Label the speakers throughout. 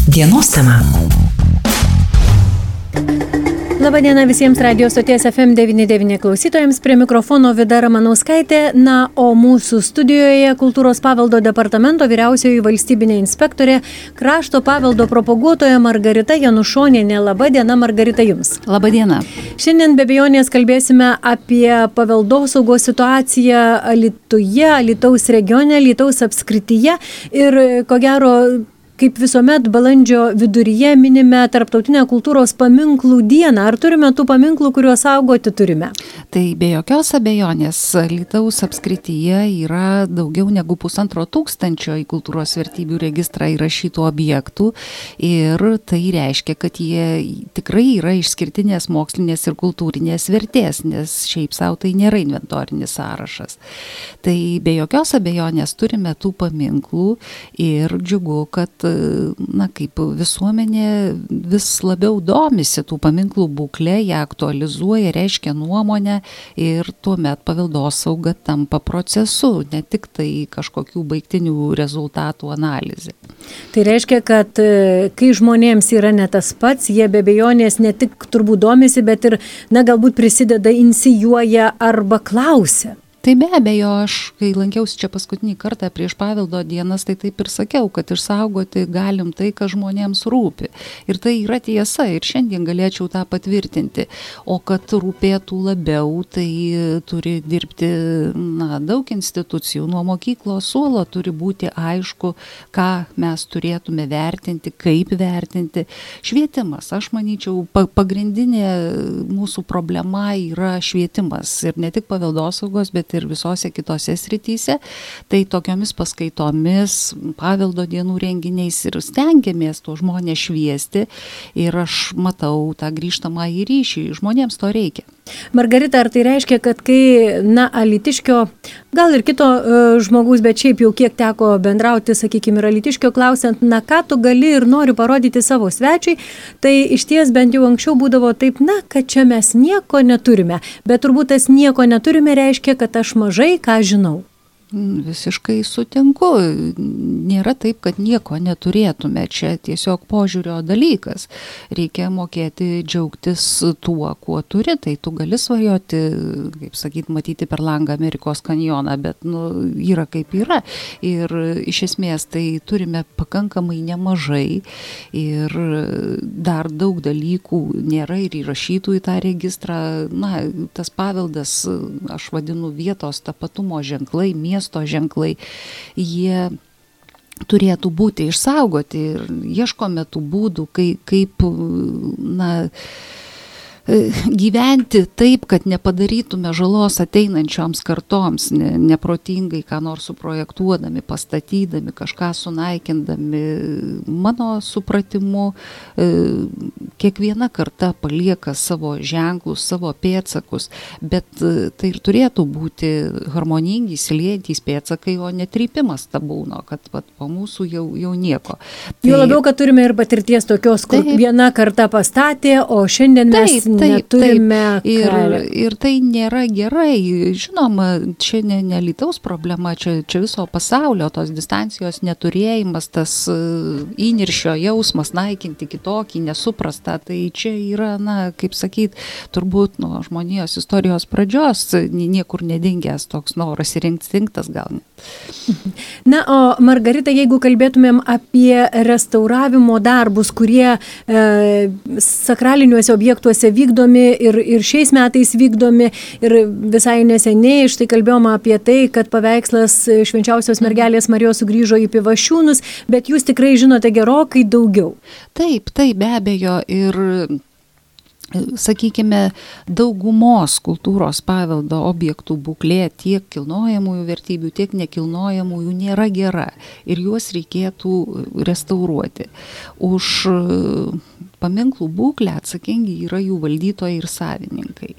Speaker 1: Dienos tema.
Speaker 2: Labadiena visiems radijos stoties FM99 klausytojams, prie mikrofono Vida Ramanauskaitė, o mūsų studijoje Kultūros paveldo departamento vyriausioji valstybinė inspektorė, krašto paveldo propaguotoja Margarita Janušonienė. Labadiena, Margarita, jums.
Speaker 3: Labadiena.
Speaker 2: Šiandien be abejonės kalbėsime apie paveldosaugos situaciją Alytuje, Alytaus regione, Alytaus apskrityje ir ko gero, kaip visuomet, balandžio viduryje minime Tarptautinę kultūros paminklų dieną. Ar turime tų paminklų, kuriuos saugoti turime?
Speaker 3: Tai be jokios abejonės, Alytaus apskrityje yra daugiau negu 1500 į kultūros vertybių registrą įrašytų objektų ir tai reiškia, kad jie tikrai yra išskirtinės mokslinės ir kultūrinės vertės, nes šiaip savo tai nėra inventorinis sąrašas. Tai be jokios abejonės turime tų paminklų ir džiugu, kad kaip visuomenė vis labiau domisi tų paminklų būklę, ją aktualizuoja, reiškia nuomonę ir tuomet paveldosauga tampa procesu, ne tik tai kažkokių baigtinių rezultatų analizė.
Speaker 2: Tai reiškia, kad kai žmonėms yra ne tas pats, jie be abejonės ne tik turbūt domisi, bet ir, galbūt prisideda, inicijuoja arba klausia.
Speaker 3: Tai be abejo, aš, kai lankiausi čia paskutinį kartą prieš paveldo dienas, tai taip ir sakiau, kad išsaugoti galim tai, kas žmonėms rūpi. Ir tai yra tiesa ir šiandien galėčiau tą patvirtinti. O kad rūpėtų labiau, tai turi dirbti daug institucijų. Nuo mokyklos suolo turi būti aišku, ką mes turėtume vertinti, kaip vertinti. Švietimas, aš manyčiau, pagrindinė mūsų problema yra švietimas. Ir ne tik paveldosaugos, bet ir visose kitose srityse, tai tokiomis paskaitomis, paveldo dienų renginiais ir stengiamės to žmonės šviesti ir aš matau tą grįžtamąjį ryšį, žmonėms to reikia.
Speaker 2: Margarita, ar tai reiškia, kad kai, alytiškio, gal ir kito žmogus, bet šiaip jau kiek teko bendrauti, sakykime, ir alytiškio klausiant, ką tu gali ir nori parodyti savo svečiui, tai iš ties bent jau anksčiau būdavo taip, kad čia mes nieko neturime, bet turbūt tas nieko neturime reiškia, kad aš mažai ką žinau.
Speaker 3: Visiškai sutinku. Nėra taip, kad nieko neturėtume. Čia tiesiog požiūrio dalykas. Reikia mokėti džiaugtis tuo, kuo turi. Tai tu gali svajoti, matyti per langą Amerikos kanjoną, bet yra kaip yra. Ir iš esmės tai turime pakankamai nemažai ir dar daug dalykų nėra ir įrašytų į tą registrą. Tas paveldas, aš vadinu vietos tapatumo ženklai, miesto ženklai, jie turėtų būti išsaugoti ir ieškome tų būdų, kaip gyventi taip, kad nepadarytume žalos ateinančioms kartoms, neprotingai ką nors suprojektuodami, pastatydami, kažką sunaikindami. Mano supratimu, kiekviena karta palieka savo ženklus, savo pėdsakus, bet tai ir turėtų būti harmoningi, įsiliejantys pėdsakai, o netrypimas tabūno, kad po mūsų jau nieko.
Speaker 2: Jau labiau, kad turime ir patirties tokios, kur viena karta pastatė, o šiandien mes neturime.
Speaker 3: Ir tai nėra gerai. Žinoma, čia ne Alytaus problema, čia viso pasaulio, tos distancijos neturėjimas, tas įniršio jausmas, naikinti kitokį, nesuprastą. Tai čia yra, turbūt nuo žmonijos istorijos pradžios niekur nedingęs toks noras ir instinktas gal.
Speaker 2: O Margarita, jeigu kalbėtumėm apie restauravimo darbus, kurie sakraliniuose objektuose vykdomi ir šiais metais vykdomi ir visai neseniai, štai kalbėjome apie tai, kad paveikslas Švenčiausios mergelės Marijos sugrįžo į Pivašiūnus, bet jūs tikrai žinote gerokai daugiau.
Speaker 3: Taip, be abejo ir sakykime, daugumos kultūros paveldo objektų būklė tiek kilnojamųjų vertybių, tiek nekilnojamųjų nėra gera ir juos reikėtų restauruoti. Už paminklų būklę atsakingi yra jų valdytojai ir savininkai.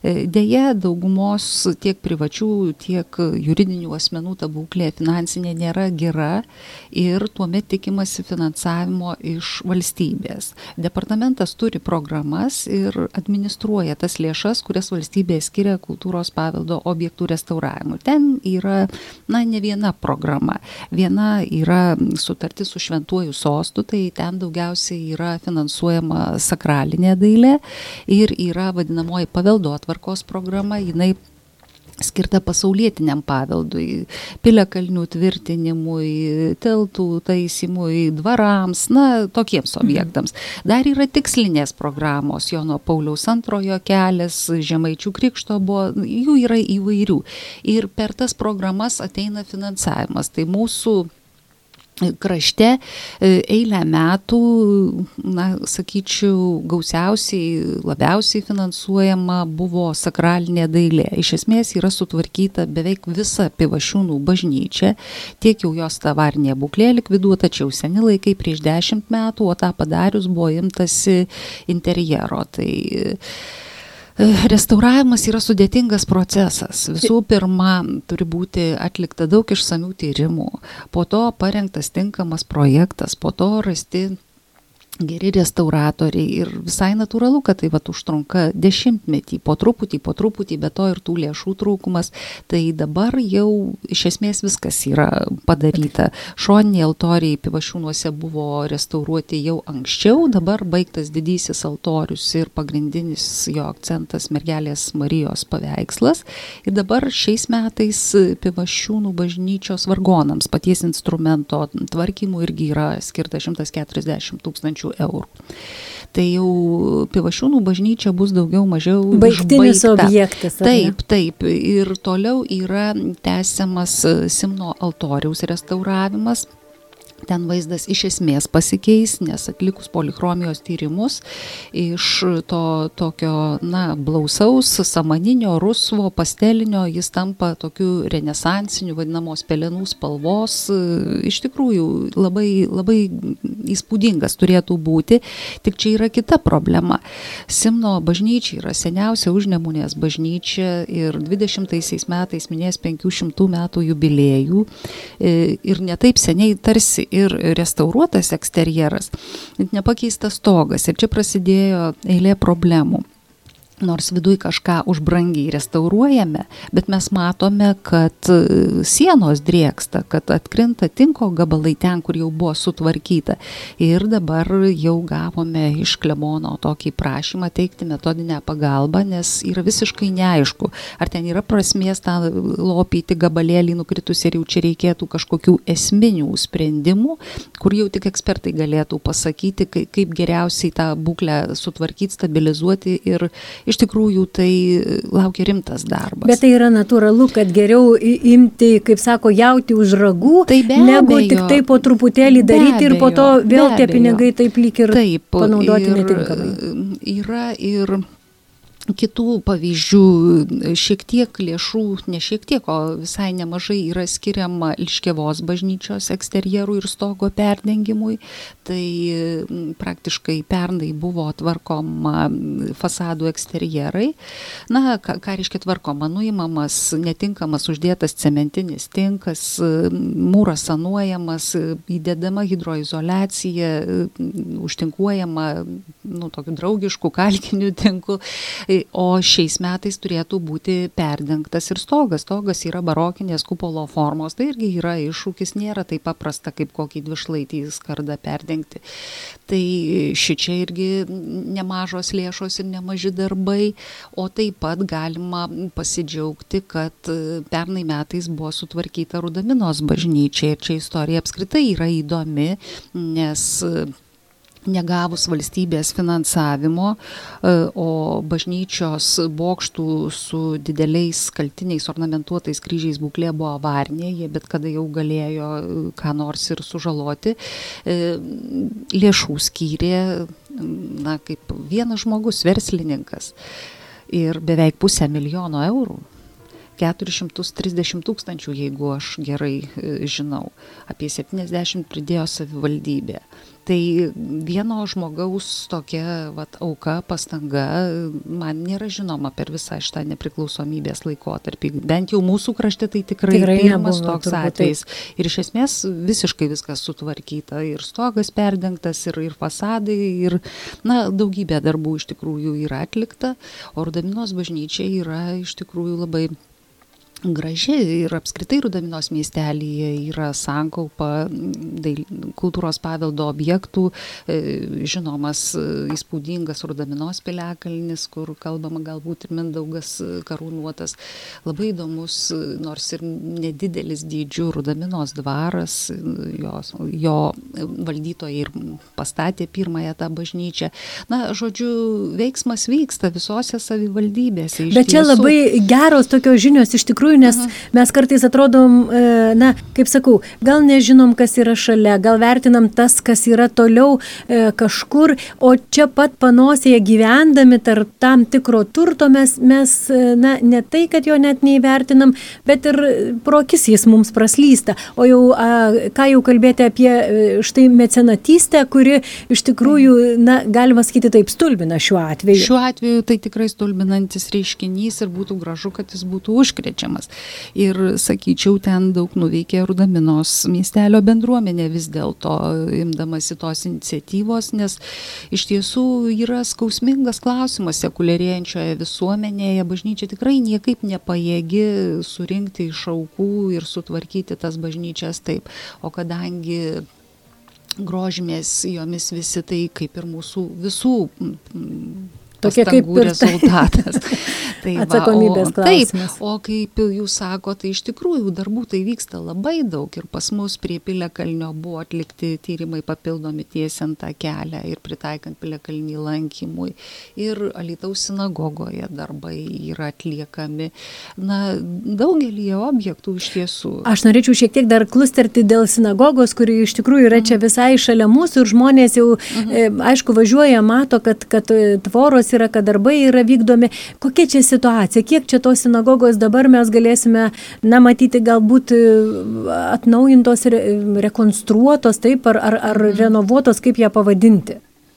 Speaker 3: Deja, daugumos tiek privačių, tiek juridinių asmenų ta būklė finansinė nėra gera ir tuomet tikimasi finansavimo iš valstybės. Departamentas turi programas ir administruoja tas lėšas, kurias valstybė skiria kultūros paveldo objektų restauravimui. Ten yra, ne viena programa. Viena yra sutartis su Šventuoju sostu, tai ten daugiausiai yra finansuojama sakralinė dailė ir yra vadinamoji paveldotvarkos programa, jinai skirta pasaulietiniam paveldui, piliakalnių tvirtinimui, tiltų taisymui, dvarams, tokiems objektams. Dar yra tikslinės programos, Jono Pauliaus II kelias, Žemaičių krikšto buvo, jų yra įvairių. Ir per tas programas ateina finansavimas. Tai mūsų krašte eilę metų, sakyčiau, gausiausiai, labiausiai finansuojama buvo sakralinė dailė. Iš esmės yra sutvarkyta beveik visa Pivašiūnų bažnyčia, tiek jau jos ta avarinė būklė likviduota, tačiau seni laikai prieš 10 metų, o tą padarius buvo imtasi interjero. Tai restauravimas yra sudėtingas procesas. Visų pirma, turi būti atlikta daug išsamių tyrimų, po to parengtas tinkamas projektas, po to rasti geri restauratoriai ir visai natūralu, kad tai užtrunka 10-metį, po truputį, be to ir tų lėšų trūkumas. Tai dabar jau iš esmės viskas yra padaryta. Šoniniai altoriai Pivašiūnuose buvo restauruoti jau anksčiau, dabar baigtas didysis altorius ir pagrindinis jo akcentas Mergelės Marijos paveikslas. Ir dabar šiais metais Pivašiūnų bažnyčios vargonams paties instrumento tvarkymų irgi yra skirta 140 000 eurų. Tai jau Pivašiūnų bažnyčia bus daugiau mažiau
Speaker 2: baigtinis objektas.
Speaker 3: Taip. Ir toliau yra tęsiamas Simno altoriaus restauravimas. Ten vaizdas iš esmės pasikeis, nes atlikus polichromijos tyrimus iš to tokio, blausaus, samaninio, rusvo, pastelinio, jis tampa tokiu renesansiniu, vadinamos pelenų spalvos. Iš tikrųjų, labai, labai įspūdingas turėtų būti, tik čia yra kita problema. Simno bažnyčia yra seniausia Užnemunės bažnyčia ir 20 metais minės 500 metų jubiliejų ir netaip seniai tarsi ir restauruotas eksterjeras, nepakeistas stogas. Ir čia prasidėjo eilė problemų. Nors viduj kažką už brangiai restauruojame, bet mes matome, kad sienos drėksta, kad atkrinta tinko gabalai ten, kur jau buvo sutvarkyta. Ir dabar jau gavome iš klebono tokį prašymą teikti metodinę pagalbą, nes yra visiškai neaišku, ar ten yra prasmės tą lopyti gabalėlį nukritus ir jau čia reikėtų kažkokių esminių sprendimų, kur jau tik ekspertai galėtų pasakyti, kaip geriausiai tą būklę sutvarkyti, stabilizuoti ir iš tikrųjų tai laukia rimtas darbas. Bet
Speaker 2: tai yra natūralu, kad geriau imti, kaip sako, jauti už ragų, negu tik tai po truputėlį daryti ir po to vėl tie pinigai taip lyg ir panaudoti netinkamai.
Speaker 3: Yra ir kitų pavyzdžių, šiek tiek lėšų, ne šiek tiek, o visai nemažai yra skiriama Liškiavos bažnyčios eksterjerų ir stogo perdengimui. Tai praktiškai pernai buvo tvarkoma fasadų eksterjerai. Ką reiškia tvarkoma? Nuimamas netinkamas uždėtas cementinis tinkas, mūras sanuojamas, įdedama hidroizoliacija, užtinkuojama tokiu draugišku kalkiniu tinku. O šiais metais turėtų būti perdengtas ir stogas. Stogas yra barokinės kupolo formos. Tai irgi yra iššūkis, nėra taip paprasta, kaip kokį dvišlaitį skardą perdengti. Tai šičia irgi nemažos lėšos ir nemaži darbai, o taip pat galima pasidžiaugti, kad pernai metais buvo sutvarkyta Rudaminos bažnyčia. Ir čia istorija apskritai yra įdomi, nes negavus valstybės finansavimo, o bažnyčios bokštų su dideliais skaltiniais ornamentuotais kryžiais būklė buvo avarinė, jie bet kada jau galėjo ką nors ir sužaloti, lėšų skyrė, kaip vienas žmogus, verslininkas, ir beveik 500 000 eurų. 430 000, jeigu aš gerai žinau. Apie 70 pridėjo savivaldybė. Tai vieno žmogaus tokia auka, pastanga man nėra žinoma per visą šitą nepriklausomybės laikotarpį. Bent jau mūsų krašte tai tikrai pirmas
Speaker 2: nebuvo,
Speaker 3: toks atvejis. Ir iš esmės visiškai viskas sutvarkyta. Ir stogas perdengtas, ir fasadai, ir daugybė darbų iš tikrųjų yra atlikta. O Rudaminos bažnyčia yra iš tikrųjų labai graži ir apskritai Rudaminos miestelyje yra sankaupa kultūros paveldo objektų, žinomas įspūdingas Rudaminos piliakalnis, kur kalbama galbūt ir Mindaugas karūnuotas. Labai įdomus, nors ir nedidelis dydžių Rudaminos dvaras, jo valdytojai ir pastatė pirmąją tą bažnyčią. Žodžiu, veiksmas vyksta visose savivaldybėse.
Speaker 2: Bet čia labai geros tokios žinios iš tikrųjų, nes mes kartais atrodom, kaip sakau, gal nežinom, kas yra šalia, gal vertinam tas, kas yra toliau kažkur, o čia pat panosėje gyvendami tarp tam tikro turto mes ne tai, kad jo net neįvertinam, bet ir pro akis jis mums praslysta. O jau, ką jau kalbėti apie štai mecenatystę, kuri iš tikrųjų, galima sakyti taip, stulbina šiuo atveju.
Speaker 3: Šiuo atveju tai tikrai stulbinantis reiškinys ir būtų gražu, kad jis būtų užkrečiamas. Ir, sakyčiau, ten daug nuveikė Rudaminos miestelio bendruomenė vis dėlto imdamasi tos iniciatyvos, nes iš tiesų yra skausmingas klausimas sekuliarėjančioje visuomenėje. Bažnyčia tikrai niekaip nepajėgi surinkti iš aukų ir sutvarkyti tas bažnyčias taip. O kadangi grožimės jomis visi, tai kaip ir mūsų visų pastangų rezultatas.
Speaker 2: Atsakomybės klausimas.
Speaker 3: Taip, o kaip jūs sako, tai iš tikrųjų darbų tai vyksta labai daug ir pas mus prie Piliakalnio buvo atlikti tyrimai papildomi tiesiant tą kelią ir pritaikant Piliakalnį lankymui. Ir Alytaus sinagogoje darbai yra atliekami. Daugelį objektų iš tiesų.
Speaker 2: Aš norėčiau šiek tiek dar klusterti dėl sinagogos, kuri iš tikrųjų yra čia visai šalia mūsų ir žmonės jau, aišku, važiuoja, mato, kad tvoros yra, kad darbai yra vykdomi. Kokia čia situacija? Kiek čia tos sinagogos dabar mes galėsime, matyti galbūt atnaujintos, rekonstruotos, taip, ar renovuotos, kaip ją pavadinti?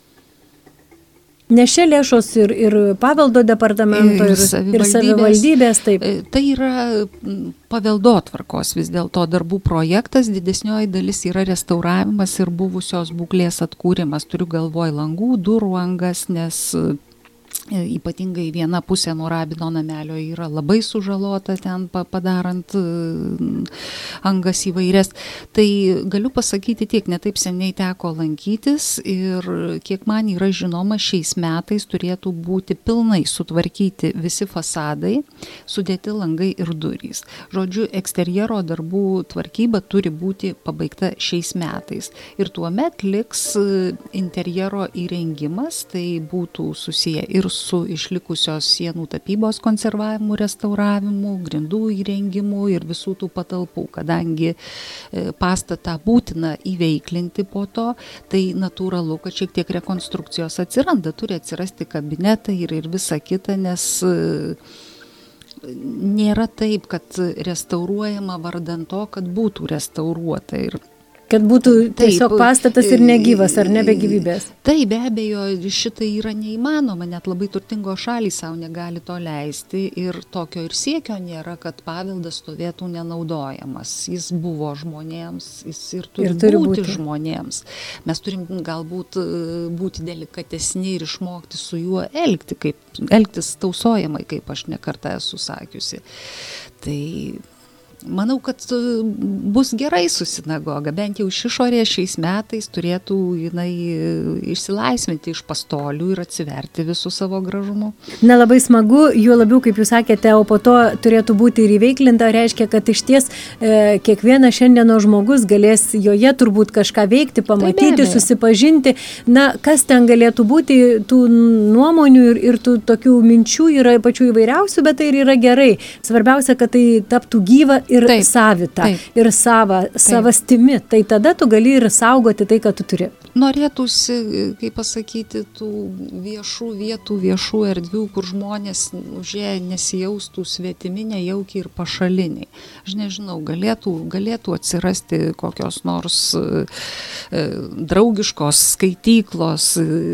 Speaker 2: Nes čia lėšos ir paveldo departamento, ir savivaldybės, taip.
Speaker 3: Tai yra paveldotvarkos vis dėlto darbų projektas, didesnioji dalis yra restauravimas ir buvusios būklės atkūrimas. Turiu galvoj langų, durų angas, nes ypatingai viena pusė nuo Rabino namelio yra labai sužalota ten padarant angas įvairias. Tai galiu pasakyti tiek, netaip seniai teko lankytis ir kiek man yra žinoma, šiais metais turėtų būti pilnai sutvarkyti visi fasadai, sudėti langai ir durys. Žodžiu, eksterjero darbų tvarkyba turi būti pabaigta šiais metais. Ir tuomet liks interjero įrengimas, tai būtų susiję ir su išlikusios sienų tapybos konservavimu, restauravimu, grindų įrengimu ir visų tų patalpų. Kadangi pastatą būtina įveiklinti po to, tai natūralu, kad šiek tiek rekonstrukcijos atsiranda. Turi atsirasti kabinetai ir visa kita, nes nėra taip, kad restauruojama vardan to, kad būtų restauruota. Ir
Speaker 2: kad būtų tiesiog pastatas ir negyvas, ar nebe gyvybės.
Speaker 3: Taip, be abejo, šitai yra neįmanoma, net labai turtingos šalys savo negali to leisti ir tokio ir siekio nėra, kad paveldas stovėtų nenaudojamas. Jis buvo žmonėms, jis ir turi būti žmonėms. Mes turim galbūt būti delikatesni ir išmokti su juo elgtis tausojamai, kaip aš nekartą esu sakiusi. Tai manau, kad bus gerai su sinagoga, bent jau iš išorės šiais metais turėtų jinai išsilaisvinti iš pastolių ir atsiverti visų savo gražumu.
Speaker 2: Labai smagu, juo labiau, kaip jūs sakėte, o po to turėtų būti ir įveiklinta, reiškia, kad iš ties kiekvienas šiandieno žmogus galės joje turbūt kažką veikti, pamatyti, susipažinti. Kas ten galėtų būti, tų nuomonių ir tų tokių minčių yra pačių įvairiausių, bet tai ir yra gerai. Svarbiausia, kad tai taptų gyva ir savitą, ir savastimi, tai tada tu gali ir saugoti tai, ką tu turi.
Speaker 3: Norėtųsi, kaip pasakyti, tų viešų vietų, viešų erdvių, kur žmonės užėję nesijaustų svetimi, nejaukiai ir pašaliniai. Aš nežinau, galėtų atsirasti kokios nors draugiškos skaityklos,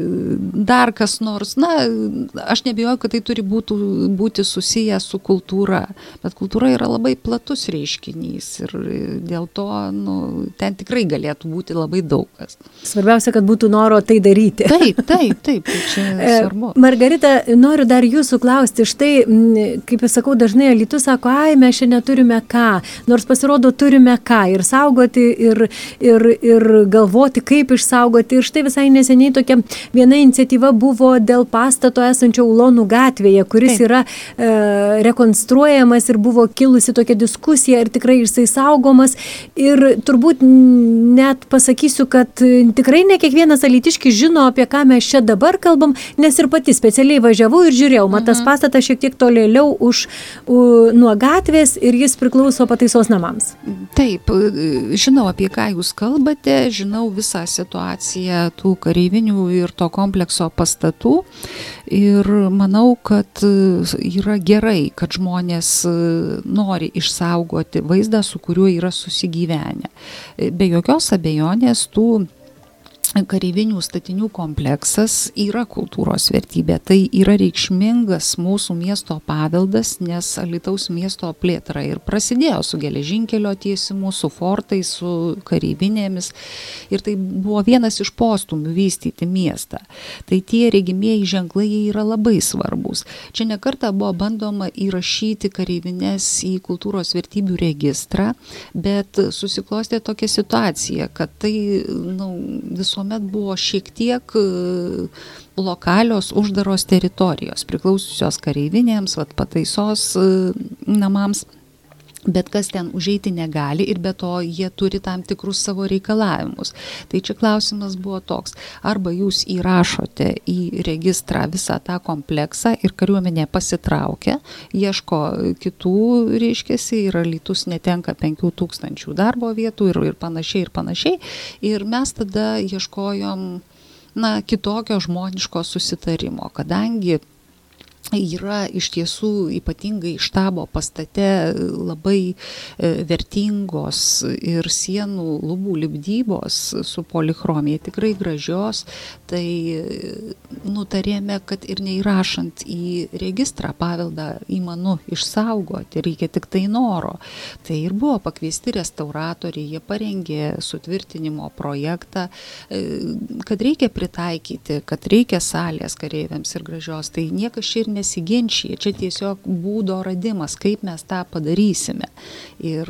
Speaker 3: dar kas nors. Na, aš nebijoju, kad tai turi būti susiję su kultūra, bet kultūra yra labai platus reiškinys ir dėl to ten tikrai galėtų būti labai daug kas.
Speaker 2: Svarbiausia, kad būtų noro tai daryti.
Speaker 3: Taip, tai čia svarbu.
Speaker 2: Margarita, noriu dar jūsų klausti, štai, kaip aš sakau, dažnai Alytus sako, mes čia neturime ką, nors pasirodo turime ką ir saugoti, ir galvoti, kaip išsaugoti. Ir štai visai neseniai tokia viena iniciatyva buvo dėl pastato esančio Ulonų gatvėje, kuris yra rekonstruojamas ir buvo kilusi tokia diskusija ir tikrai jisai saugomas. Ir turbūt net pasakysiu, kad tikrai ne kiekvienas alytiškis žino, apie ką mes čia dabar kalbam, nes ir pati specialiai važiavau ir žiūrėjau, tas pastatas šiek tiek tolėliau nuo gatvės ir jis priklauso pataisos namams.
Speaker 3: Taip, žinau, apie ką jūs kalbate, žinau visą situaciją tų kareivinių ir to komplekso pastatų ir manau, kad yra gerai, kad žmonės nori išsaugoti vaizdą, su kuriuo yra susigyvenę. Be jokios abejonės tų kareivinių statinių kompleksas yra kultūros vertybė. Tai yra reikšmingas mūsų miesto paveldas, nes Alytaus miesto plėtra ir prasidėjo su geležinkelio tiesimu, su fortais, su kareivinėmis. Ir tai buvo vienas iš postūmių vystyti miestą. Tai tie regimieji ženklai yra labai svarbus. Čia nekartą buvo bandoma įrašyti kareivinės į kultūros vertybių registrą, bet susiklostė tokia situacija, kad tai visuomet buvo šiek tiek lokalios uždaros teritorijos, priklausiusios kareivinėms, pataisos namams. Bet kas ten užeiti negali ir be to jie turi tam tikrus savo reikalavimus. Tai čia klausimas buvo toks, arba jūs įrašote į registrą visą tą kompleksą ir kariuomenė pasitraukia, ieško kitų, reiškiasi, ir Alytus netenka 5000 darbo vietų ir panašiai. Ir mes tada ieškojom kitokio žmoniško susitarimo, kadangi yra iš tiesų ypatingai štabo pastate labai vertingos ir sienų lubų lipdybos su polichromija, tikrai gražios, tai nutarėme, kad ir neįrašant į registrą paveldą įmanu išsaugoti, reikia tik tai noro. Tai ir buvo pakviesti restauratoriai, jie parengė sutvirtinimo projektą, kad reikia pritaikyti, kad reikia salės kareiviams ir gražios, tai niekas čia ir nesiginčia, čia tiesiog būdo radimas, kaip mes tą padarysime. Ir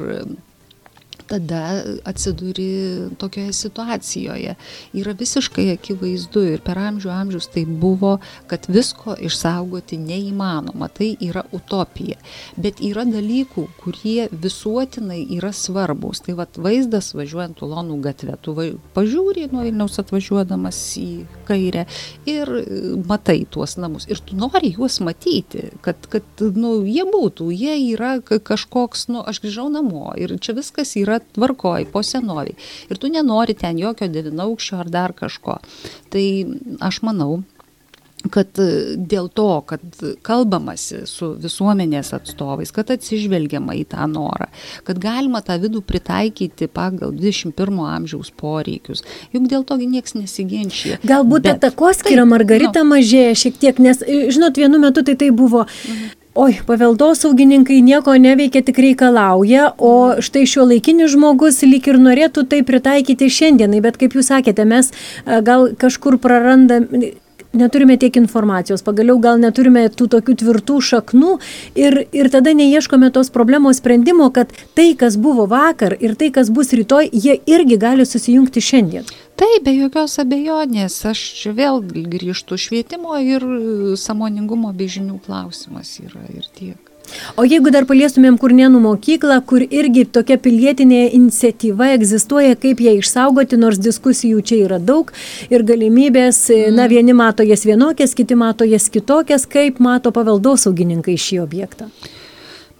Speaker 3: tada atsiduri tokioje situacijoje. Yra visiškai akivaizdu ir per amžius tai buvo, kad visko išsaugoti neįmanoma. Tai yra utopija. Bet yra dalykų, kurie visuotinai yra svarbus. Tai vaizdas važiuojant Ulonų gatve. Tu pažiūri nuo Vilniaus atvažiuodamas į kairę ir matai tuos namus. Ir tu nori juos matyti, kad jie būtų. Jie yra kažkoks, aš grįžau namo ir čia viskas yra tvarkoj, po senoviai. Ir tu nenori ten jokio 9-aukščio ar dar kažko. Tai aš manau, kad dėl to, kad kalbamasi su visuomenės atstovais, kad atsižvelgiama į tą norą, kad galima tą vidų pritaikyti pagal 21 amžiaus poreikius. Juk dėl to nieks nesiginčia.
Speaker 2: Galbūt takoskyra, Margarita, mažėja šiek tiek, nes, žinot, vienu metu tai buvo... paveldosaugininkai nieko neveikia, tik reikalauja, o štai šiuolaikinis žmogus lyg ir norėtų tai pritaikyti šiandienai, bet kaip jūs sakėte, mes gal kažkur prarandame, neturime tiek informacijos, pagaliau gal neturime tų tokių tvirtų šaknų ir tada neieškome tos problemos sprendimo, kad tai, kas buvo vakar ir tai, kas bus rytoj, jie irgi gali susijungti šiandien.
Speaker 3: Taip, be jokios abejonės, aš čia vėl grįžtu, švietimo ir sąmoningumo bei žinių klausimas yra ir tiek.
Speaker 2: O jeigu dar paliestumėm Kurnėnų mokyklą, kur irgi tokia pilietinė iniciatyva egzistuoja, kaip ją išsaugoti, nors diskusijų čia yra daug ir galimybės, vieni mato jas vienokias, kiti mato jas kitokias, kaip mato paveldosaugininkai šį objektą?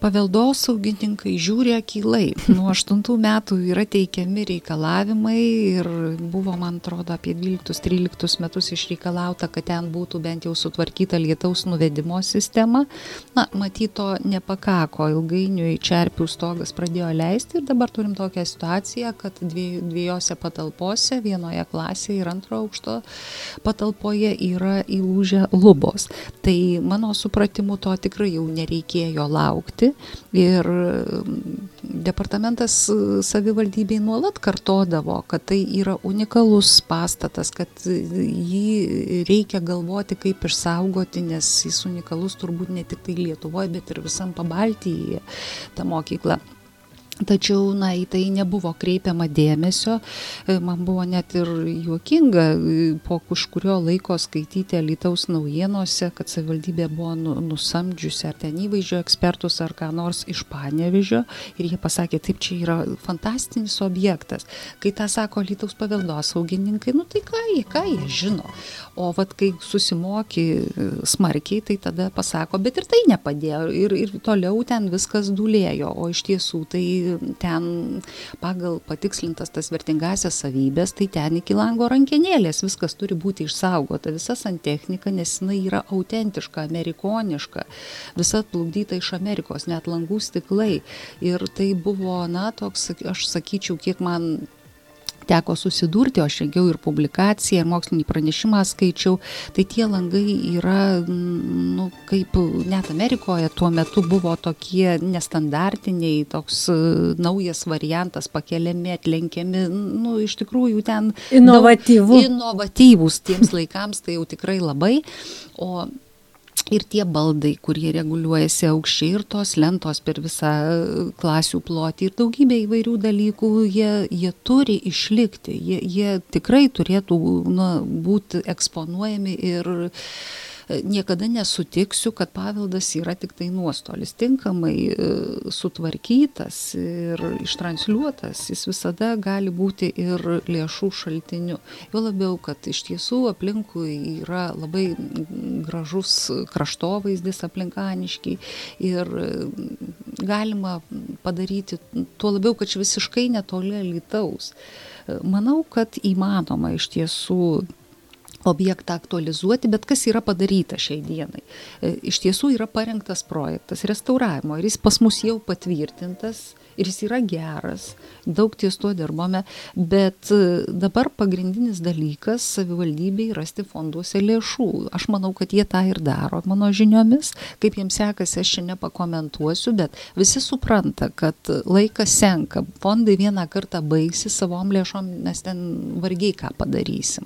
Speaker 3: Paveldosaugininkai žiūri akylai. Nuo 8 metų yra teikiami reikalavimai ir buvo, man atrodo, apie 12-13 metus išreikalauta, kad ten būtų bent jau sutvarkyta lietaus nuvedimo sistema. Na, matyto nepakako, ilgainiui čerpių stogas pradėjo leisti ir dabar turim tokią situaciją, kad dviejose patalpose, vienoje klasėje ir antro aukšto patalpoje yra įlūžę lubos. Tai mano supratimu to tikrai jau nereikėjo laukti. Ir departamentas savivaldybei nuolat kartodavo, kad tai yra unikalus pastatas, kad jį reikia galvoti, kaip išsaugoti, nes jis unikalus turbūt ne tik tai Lietuvoje, bet ir visam Pabaltyje ta mokykla. Tačiau, na, į tai nebuvo kreipiama dėmesio. Man buvo net ir juokinga po kažkurio laiko skaityti Alytaus naujienose, kad savivaldybė buvo nusamdžiusi ar ten įvaizdžio ekspertus ar ką nors iš Panevėžio ir jie pasakė, taip, čia yra fantastinis objektas. Kai tą sako Alytaus paveldosaugininkai, nu tai ką jie žino. O vat kai susimoki smarkiai, tai tada pasako, bet ir tai nepadėjo ir toliau ten viskas dūlėjo, o iš tiesų tai ten pagal patikslintas tas vertingasias savybės, tai ten iki lango rankenėlės viskas turi būti išsaugota, visa santechnika, nes jinai yra autentiška, amerikoniška, visa plukdyta iš Amerikos, net langų stiklai. Ir tai buvo, na, toks, aš sakyčiau, kiek man teko susidurti, aš rengiau ir publikaciją, ir mokslinį pranešimą skaičiau, tai tie langai yra, nu, kaip net Amerikoje tuo metu buvo tokie nestandartiniai, toks naujas variantas, pakeliami, atlenkiami, nu, iš tikrųjų ten inovatyvūs tiems laikams, tai jau tikrai labai, o ir tie baldai, kurie reguliuojasi aukščiai, ir tos lentos per visą klasių plotį ir daugybė įvairių dalykų, jie turi išlikti, jie tikrai turėtų, na, būti eksponuojami ir niekada nesutiksiu, kad paveldas yra tik tai nuostolis. Tinkamai sutvarkytas ir ištransliuotas, jis visada gali būti ir lėšų šaltiniu. Jo labiau, kad iš tiesų aplinkui yra labai gražus kraštovaizdis aplink Aniškį ir galima padaryti, tuo labiau, kad visiškai netoli Alytaus. Manau, kad įmanoma iš tiesų objektą aktualizuoti, bet kas yra padaryta šiai dienai. Iš tiesų yra parengtas projektas restauravimo ir jis pas mus jau patvirtintas ir jis yra geras, daug ties tuo dirbome, bet dabar pagrindinis dalykas savivaldybei rasti fonduose lėšų. Aš manau, kad jie tą ir daro mano žiniomis, kaip jiems sekasi, aš čia nepakomentuosiu, bet visi supranta, kad laikas senka, fondai vieną kartą baigsi savom lėšom, nes ten vargiai ką padarysim.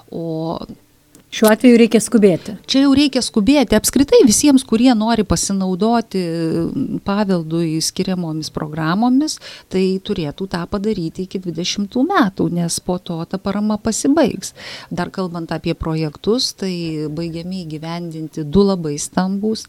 Speaker 3: O
Speaker 2: šiuo atveju reikia skubėti.
Speaker 3: Čia jau reikia skubėti. Apskritai visiems, kurie nori pasinaudoti paveldui skiriamomis programomis, tai turėtų tą padaryti iki 20 metų, nes po to ta parama pasibaigs. Dar kalbant apie projektus, tai baigiami įgyvendinti 2 labai stambus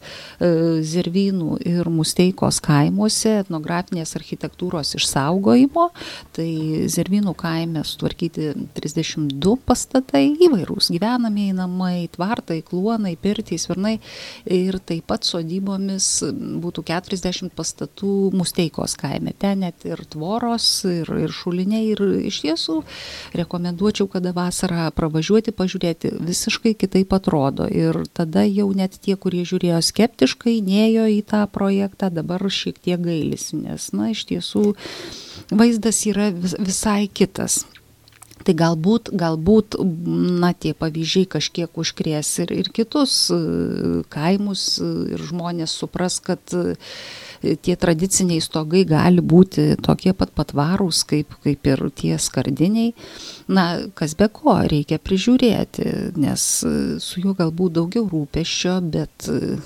Speaker 3: Zervynų ir Musteikos kaimuose etnografinės architektūros išsaugojimo. Tai Zervynų kaime sutvarkyti 32 pastatai įvairūs gyvenamieji namai, tvartai, kluonai, pirtys, svirnai ir taip pat sodybomis būtų 40 pastatų Musteikos kaime. Ten net ir tvoros, ir šuliniai, ir iš tiesų rekomenduočiau kada vasarą pravažiuoti, pažiūrėti, visiškai kitaip atrodo. Ir tada jau net tie, kurie žiūrėjo skeptiškai, nėjo į tą projektą, dabar šiek tiek gailisi, nes, na, iš tiesų vaizdas yra visai kitas. Tai galbūt, na, tie pavyzdžiai kažkiek užkrės ir kitus kaimus ir žmonės supras, kad tie tradiciniai stogai gali būti tokie pat patvarūs, kaip ir tie skardiniai. Na, kas be ko, reikia prižiūrėti, nes su juo galbūt daugiau rūpesčio, bet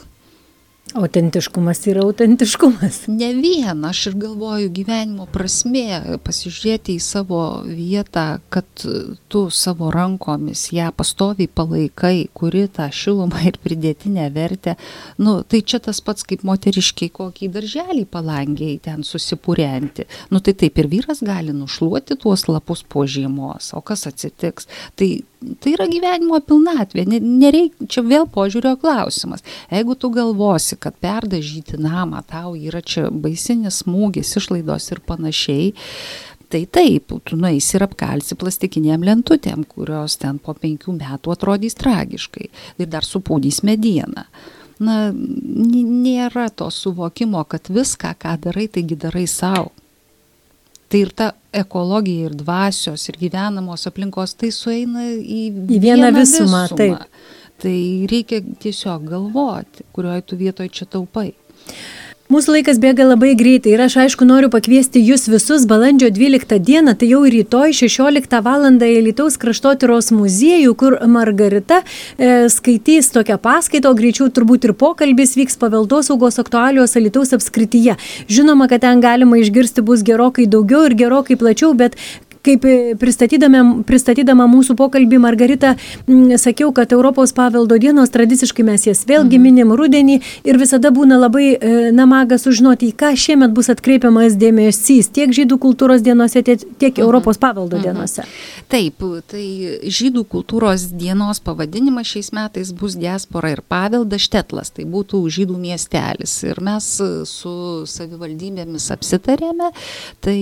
Speaker 2: autentiškumas yra autentiškumas.
Speaker 3: Ne vien, aš ir galvoju, gyvenimo prasmė pasižiūrėti į savo vietą, kad tu savo rankomis ją pastoviai palaikai, kuri tą šilumą ir pridėtinę vertę. Nu, tai čia tas pats kaip moteriškiai kokį darželį palangiai ten susipurenti. Nu, tai taip ir vyras gali nušluoti tuos lapus po žiemos, o kas atsitiks? Tai yra gyvenimo pilnatvė, nereikia, čia vėl požiūrio klausimas. Jeigu tu galvosi, kad perdažyti namą tau yra čia baisinis smūgis, išlaidos ir panašiai, tai taip, tu nueisi ir apkalsi plastikiniam lentutėm, kurios ten po 5 metų atrodys tragiškai ir dar supūdys medieną. Na, nėra to suvokimo, kad viską, ką darai, taigi darai savo. Tai ir ta ekologija, ir dvasios, ir gyvenamos aplinkos, tai sueina į vieną visumą. Taip. Tai reikia tiesiog galvoti, kurioje tu vietoje čia taupai.
Speaker 2: Mūsų laikas bėga labai greitai ir aš aišku noriu pakviesti jūs visus balandžio 12 dieną, tai jau rytoj 16 val. Į Alytaus kraštotyros muziejų, kur Margarita skaitys tokią paskaitą, o greičiau turbūt ir pokalbis vyks paveldosaugos aktualijos Alytaus apskrityje. Žinoma, kad ten galima išgirsti bus gerokai daugiau ir gerokai plačiau, bet kaip pristatydama mūsų pokalbį, Margarita, sakiau, kad Europos paveldo dienos tradiciškai mes jas vėlgi minim rudenį ir visada būna labai maga sužinoti, į ką šiemet bus atkreipiamas dėmesys tiek žydų kultūros dienose, tiek Europos paveldo dienose.
Speaker 3: Taip, tai žydų kultūros dienos pavadinimas šiais metais bus diaspora ir paveldas Štetlas, tai būtų žydų miestelis. Ir mes su savivaldybėmis apsitarėme, tai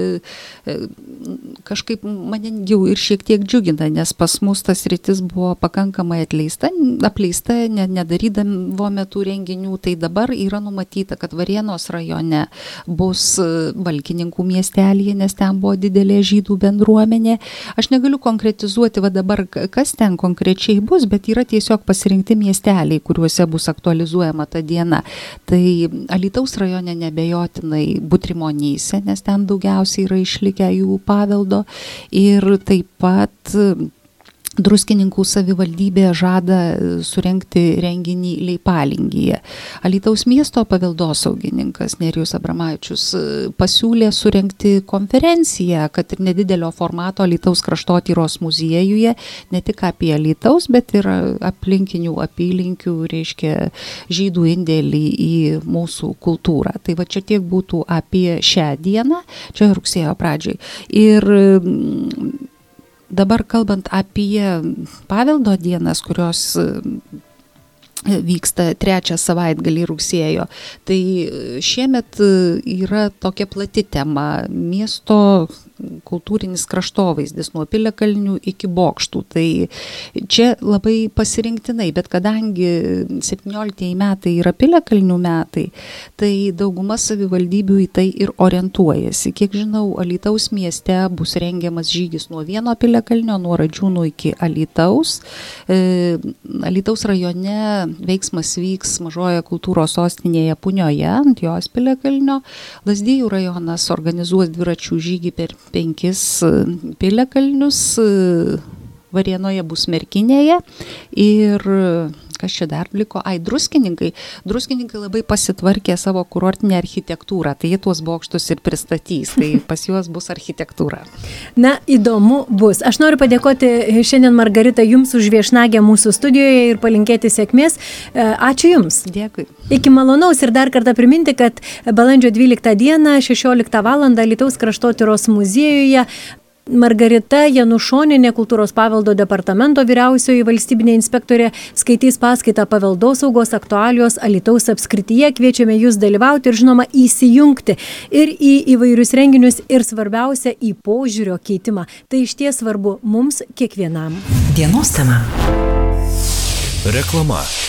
Speaker 3: kažkaip mane jau ir šiek tiek džiugina, nes pas mus tas sritis buvo pakankamai apleista, nedarydavome tų renginių, tai dabar yra numatyta, kad Varėnos rajone bus Valkininkų miestelyje, nes ten buvo didelė žydų bendruomenė. Aš negaliu konkretizuoti dabar, kas ten konkrečiai bus, bet yra tiesiog pasirinkti miesteliai, kuriuose bus aktualizuojama ta diena. Tai Alytaus rajone nebejotinai Butrimonyse, nes ten daugiausiai yra išlikę jų paveldo. Ir taip pat Druskininkų savivaldybė žada surengti renginį Leipalingyje. Alytaus miesto paveldosaugininkas Nerijus Abramavičius pasiūlė surengti konferenciją, kad ir nedidelio formato Alytaus kraštotyros muziejuje, ne tik apie Alytaus, bet ir aplinkinių apylinkių, reiškia žydų indėlį į mūsų kultūrą. Tai va čia tiek būtų apie šią dieną, čia rugsėjo pradžiai. Ir dabar kalbant apie paveldo dienas, kurios vyksta 3 savaitgalį rugsėjo, tai šiemet yra tokia plati tema miesto kultūrinis kraštovaizdis nuo piliakalnių iki bokštų. Tai čia labai pasirinktinai, bet kadangi 17 metai yra piliakalnių metai, tai dauguma savivaldybių į tai ir orientuojasi. Kiek žinau, Alytaus mieste bus rengiamas žygis nuo vieno piliakalnio, nuo Radžiūnų iki Alytaus. Alytaus rajone veiksmas vyks Mažojoje kultūros sostinėje Punioje, ant jos piliakalnio. Lazdijų rajonas organizuos dviračių žygį per 5 piliakalnius, Varėnoje bus Merkinėje ir kas čia dar liko? Druskininkai. Druskininkai labai pasitvarkė savo kurortinę architektūrą, tai jie tuos bokštus ir pristatys, tai pas juos bus architektūra.
Speaker 2: Na, įdomu bus. Aš noriu padėkoti šiandien, Margarita, jums už viešnagę mūsų studijoje ir palinkėti sėkmės. Ačiū jums.
Speaker 3: Dėkui.
Speaker 2: Iki malonaus ir dar kartą priminti, kad balandžio 12 dieną 16 val. Alytaus kraštotyros muziejuje Margarita Janušoninė, kultūros paveldo departamento vyriausioji valstybinė inspektorė, skaitys paskaitą paveldosaugos aktualijos Alytaus apskrityje. Kviečiame jūs dalyvauti ir, žinoma, įsijungti ir į įvairius renginius ir svarbiausia į požiūrio keitimą. Tai išties svarbu mums kiekvienam.
Speaker 1: Dienos tema. Reklama.